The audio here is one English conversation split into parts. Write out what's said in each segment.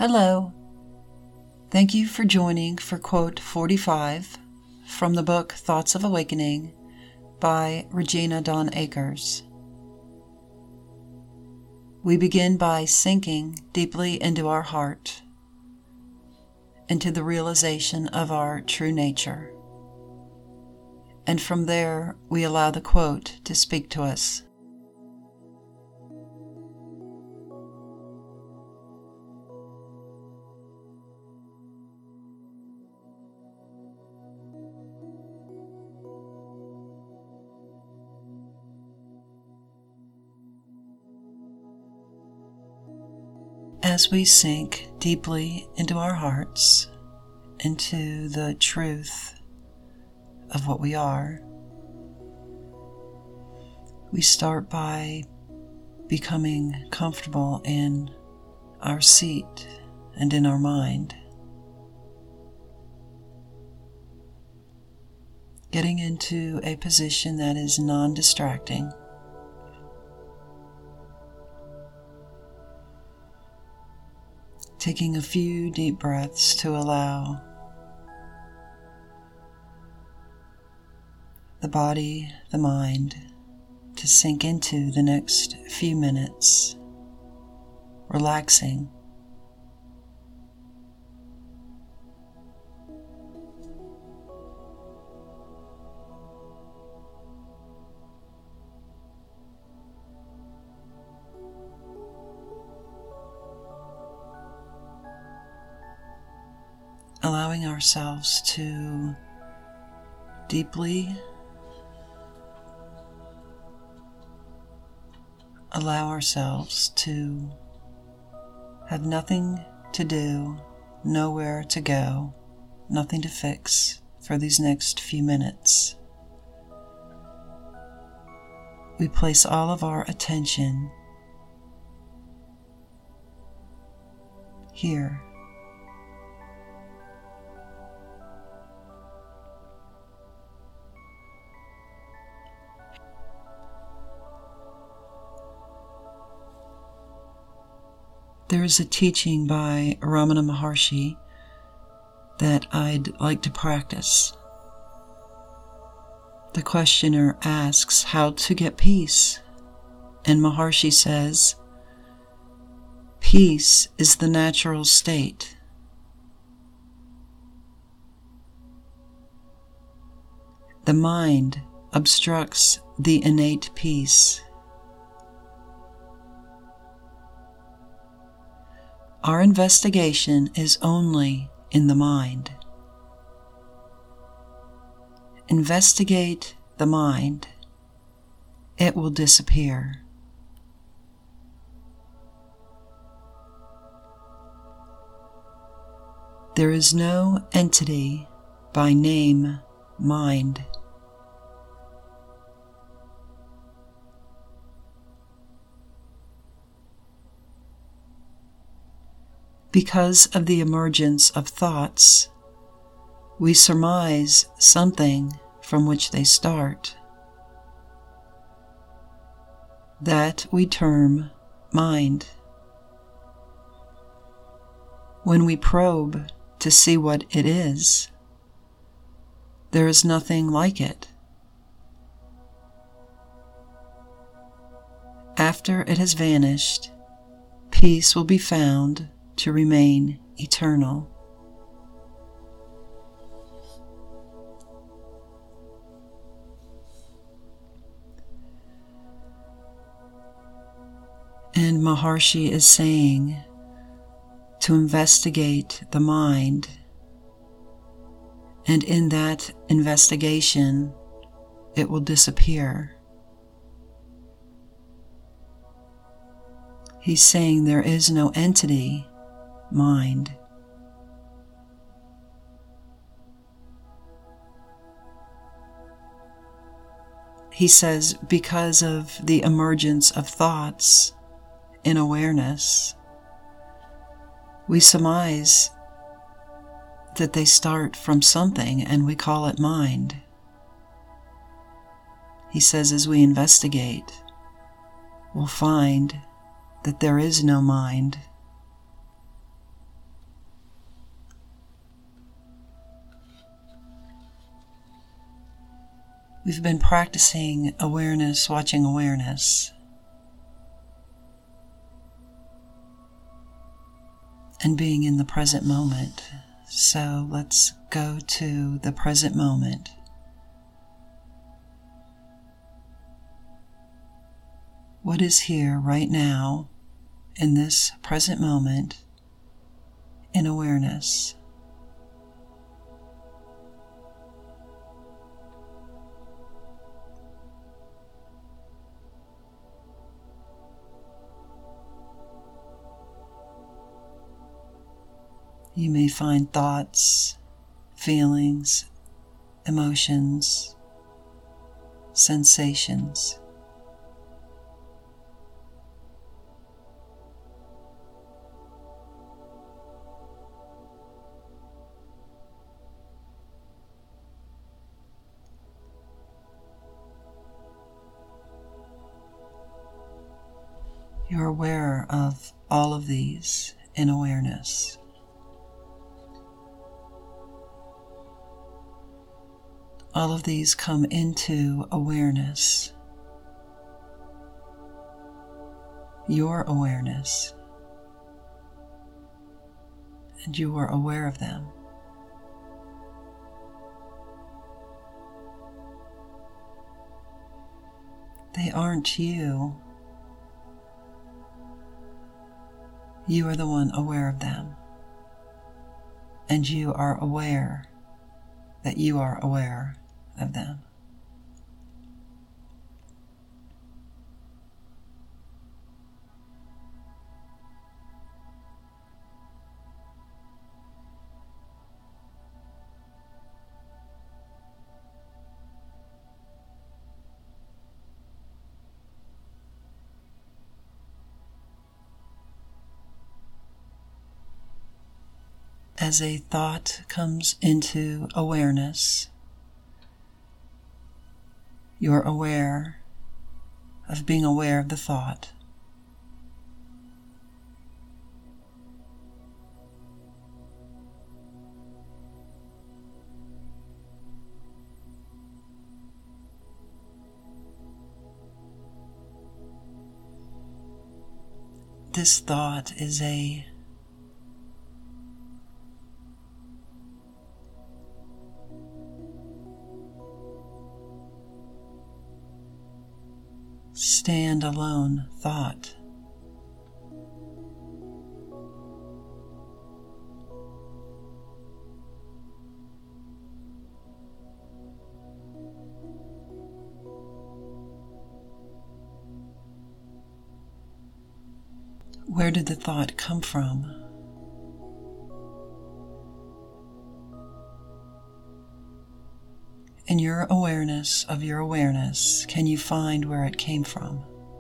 Hello. Thank you for joining for quote 45 from the book Thoughts of Awakening by Regina Dawn Akers. We begin by sinking deeply into our heart, into the realization of our true nature. And from there, we allow the quote to speak to us. As we sink deeply into our hearts, into the truth of what we are, we start by becoming comfortable in our seat and in our mind, getting into a position that is non-distracting. Taking a few deep breaths to allow the body, the mind, to sink into the next few minutes, relaxing. Allowing ourselves to deeply allow ourselves to have nothing to do, nowhere to go, nothing to fix for these next few minutes. We place all of our attention here. There is a teaching by Ramana Maharshi that I'd like to practice. The questioner asks how to get peace, and Maharshi says, peace is the natural state. The mind obstructs the innate peace. Our investigation is only in the mind. Investigate the mind. It will disappear. There is no entity by name mind. Because of the emergence of thoughts, we surmise something from which they start. That we term mind. When we probe to see what it is, there is nothing like it. After it has vanished, peace will be found to remain eternal. And Maharshi is saying to investigate the mind, and in that investigation, it will disappear. He's saying there is no entity mind. He says because of the emergence of thoughts in awareness, we surmise that they start from something and we call it mind. He says as we investigate, we'll find that there is no mind. We've been practicing awareness, watching awareness, and being in the present moment. So let's go to the present moment. What is here right now in this present moment in awareness? You may find thoughts, feelings, emotions, sensations. You're aware of all of these in awareness. All of these come into awareness, your awareness, and you are aware of them. They aren't you. You are the one aware of them, and you are aware that you are aware of them. As a thought comes into awareness, you're aware of being aware of the thought. This thought is a stand-alone thought. Where did the thought come from? In your awareness of your awareness, can you find where it came from?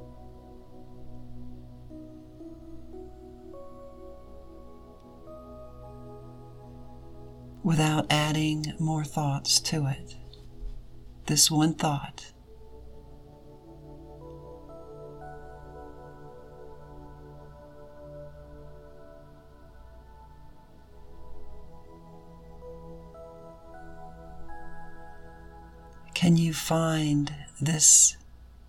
Without adding more thoughts to it. This one thought. Can you find this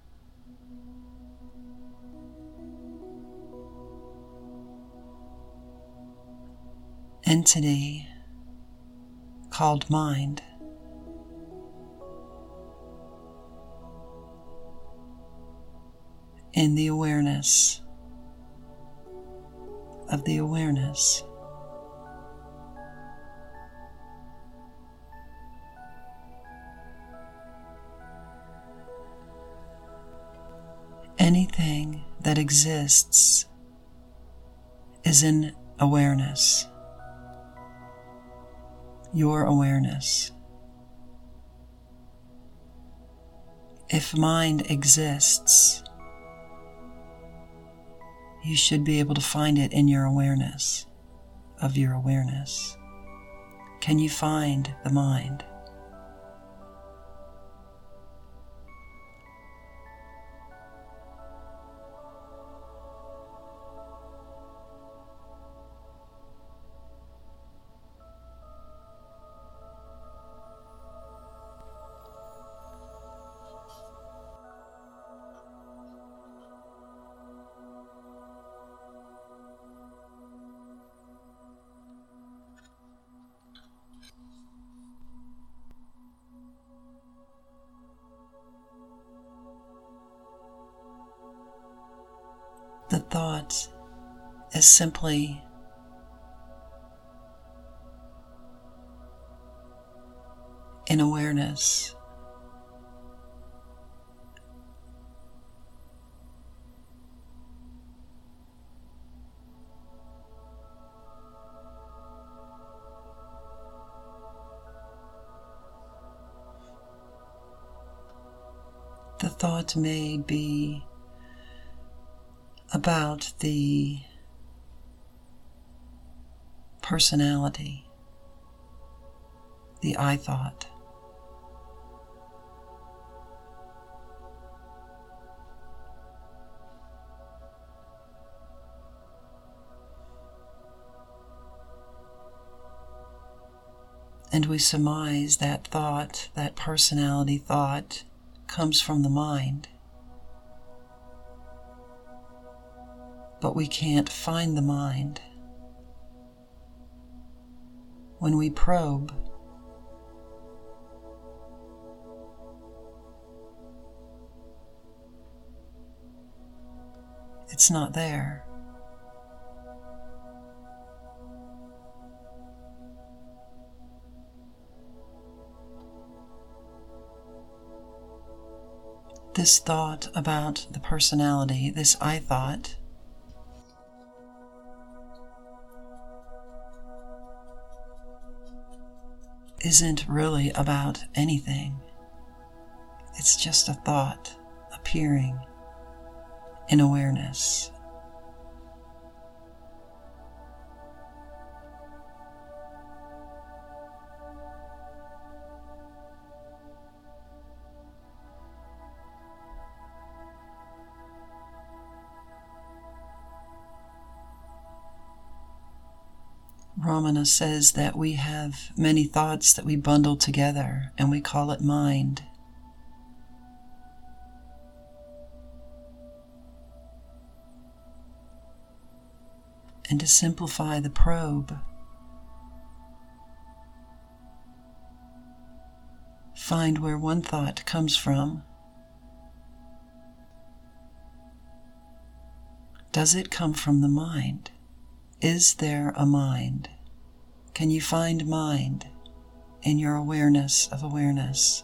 entity called mind? In the awareness of the awareness. Anything that exists is in awareness, your awareness. If mind exists, you should be able to find it in your awareness of your awareness. Can you find the mind? the thought is simply in awareness. The thought may be about the personality, the I thought. And we surmise that thought, that personality thought, comes from the mind. But we can't find the mind. When we probe, it's not there. This thought about the personality, this I thought, isn't really about anything. It's just a thought appearing in awareness. Ramana says that we have many thoughts that we bundle together and we call it mind. And to simplify the probe, find where one thought comes from. Does it come from the mind? Is there a mind? Can you find mind in your awareness of awareness?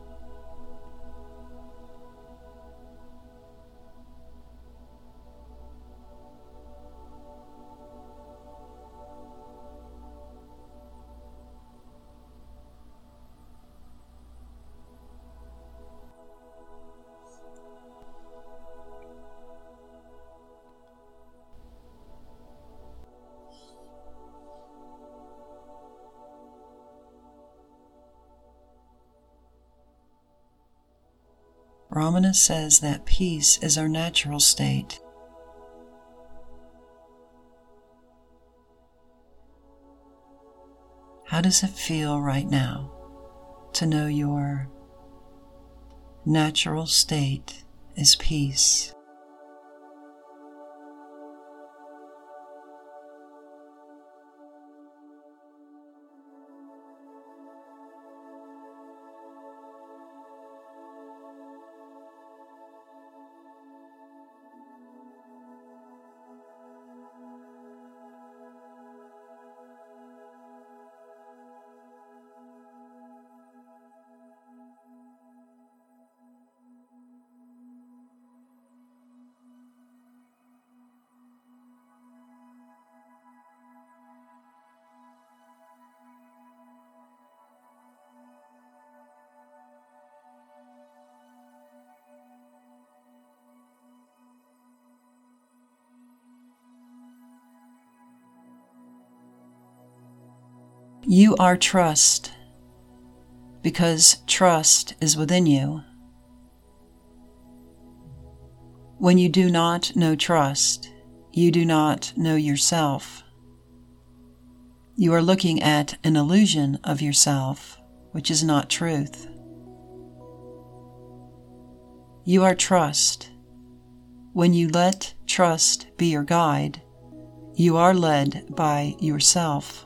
Ramana says that peace is our natural state. How does it feel right now to know your natural state is peace? You are trust, because trust is within you. When you do not know trust, you do not know yourself. You are looking at an illusion of yourself, which is not truth. You are trust. When you let trust be your guide, you are led by yourself.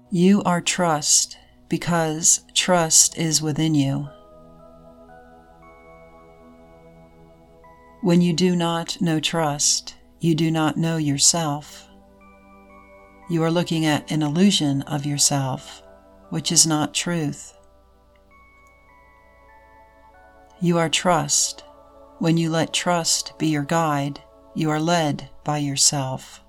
You are trust because trust is within you. When you do not know trust, you do not know yourself. You are looking at an illusion of yourself, which is not truth. You are trust. When you let trust be your guide, you are led by yourself.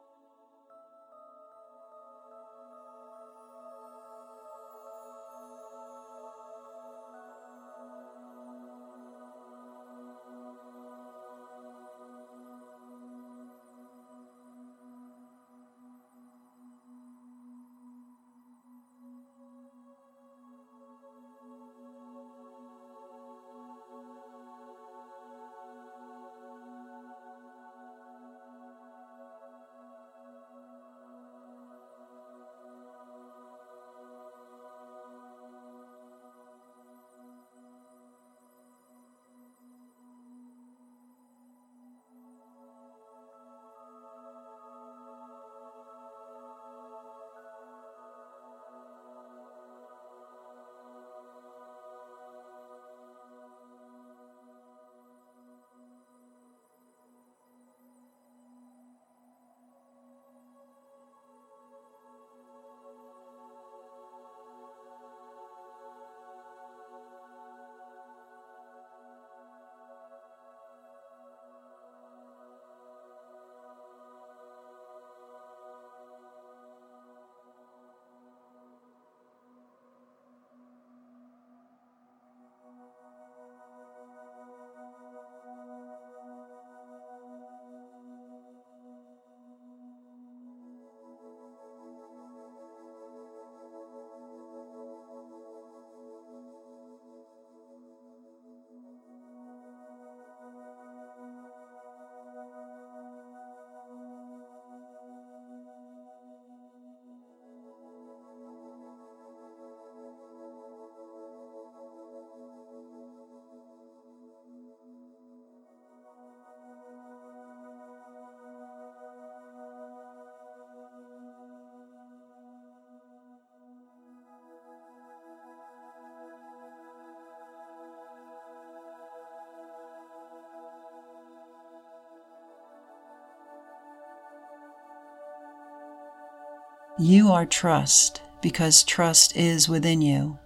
You are trust because trust is within you.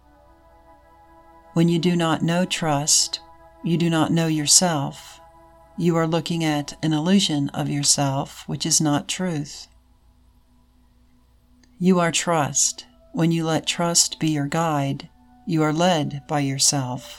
When you do not know trust, you do not know yourself. You are looking at an illusion of yourself, which is not truth. You are trust. When you let trust be your guide, you are led by yourself.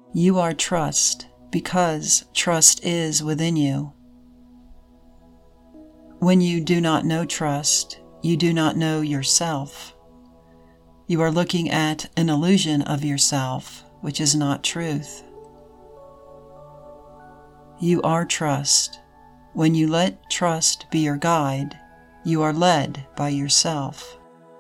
You are trust because trust is within you. When you do not know trust, you do not know yourself. You are looking at an illusion of yourself, which is not truth. You are trust. When you let trust be your guide, you are led by yourself.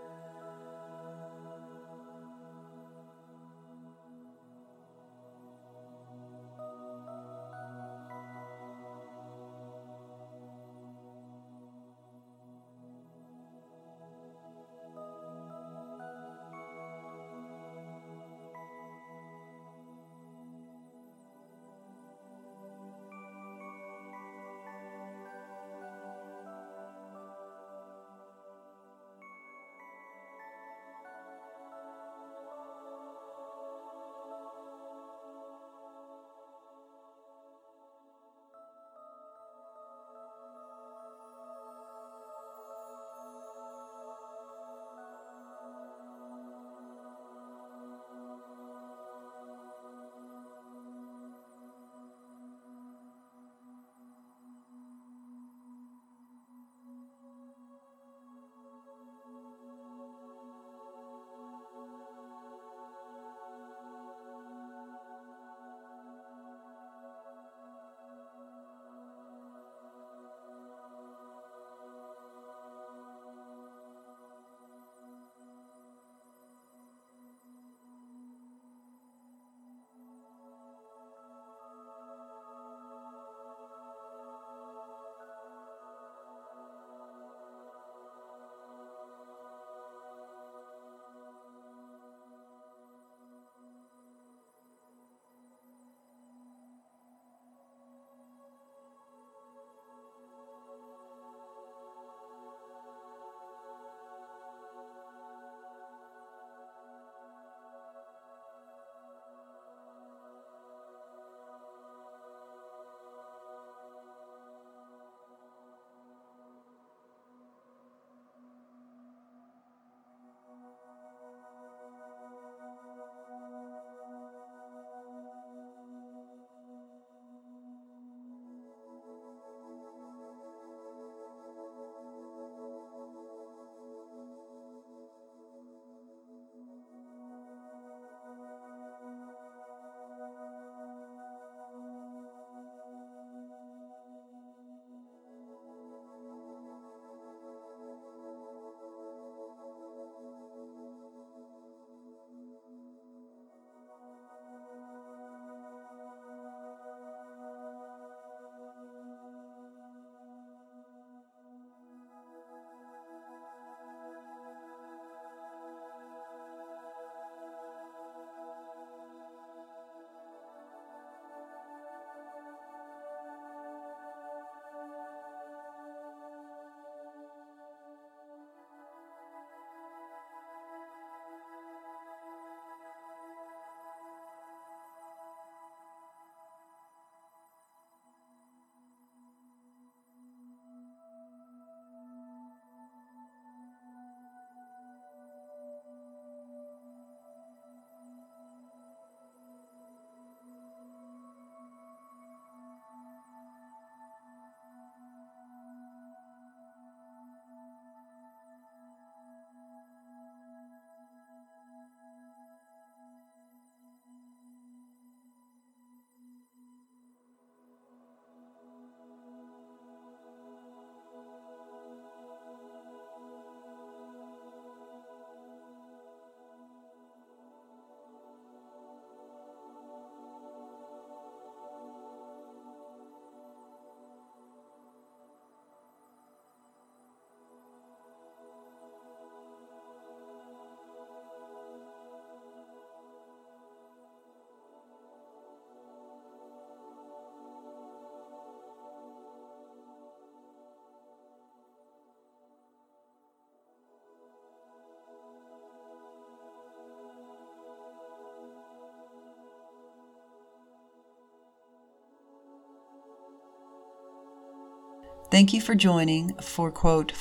Thank you for joining for quote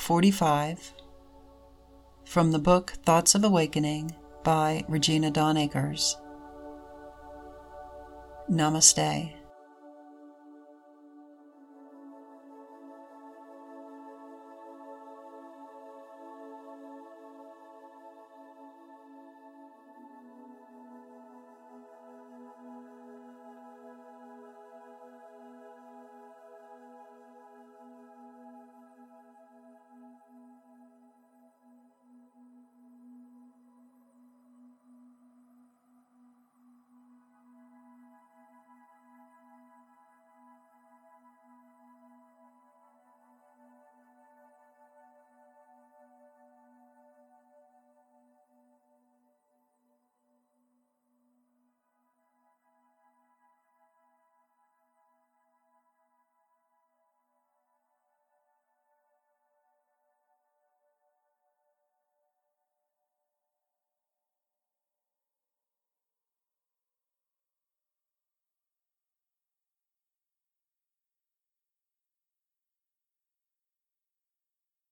45 from the book Thoughts of Awakening by Regina Dawn Akers. Namaste.